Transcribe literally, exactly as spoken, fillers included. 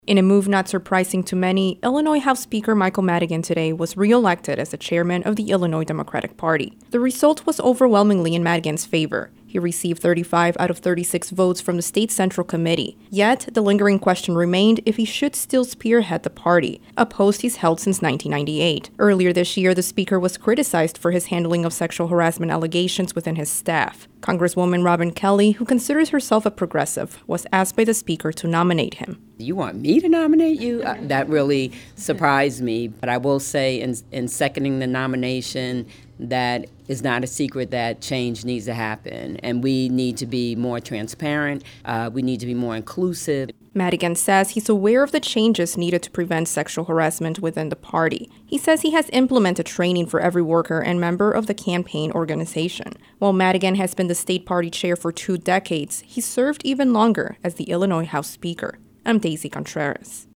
In a move not surprising to many, Illinois House Speaker Michael Madigan today was re-elected as the chairman of the Illinois Democratic Party. The result was overwhelmingly in Madigan's favor. He received thirty-five out of thirty-six votes from the state central committee. Yet, the lingering question remained if he should still spearhead the party, a post he's held since nineteen ninety-eight. Earlier this year, the speaker was criticized for his handling of sexual harassment allegations within his staff. Congresswoman Robin Kelly, who considers herself a progressive, was asked by the speaker to nominate him. You want me to nominate you? Uh, that really surprised me. But I will say in, in seconding the nomination that it's not a secret that change needs to happen. And we need to be more transparent. Uh, we need to be more inclusive. Madigan says he's aware of the changes needed to prevent sexual harassment within the party. He says he has implemented training for every worker and member of the campaign organization. While Madigan has been the state party chair for two decades, he served even longer as the Illinois House Speaker. I'm Daisy Contreras.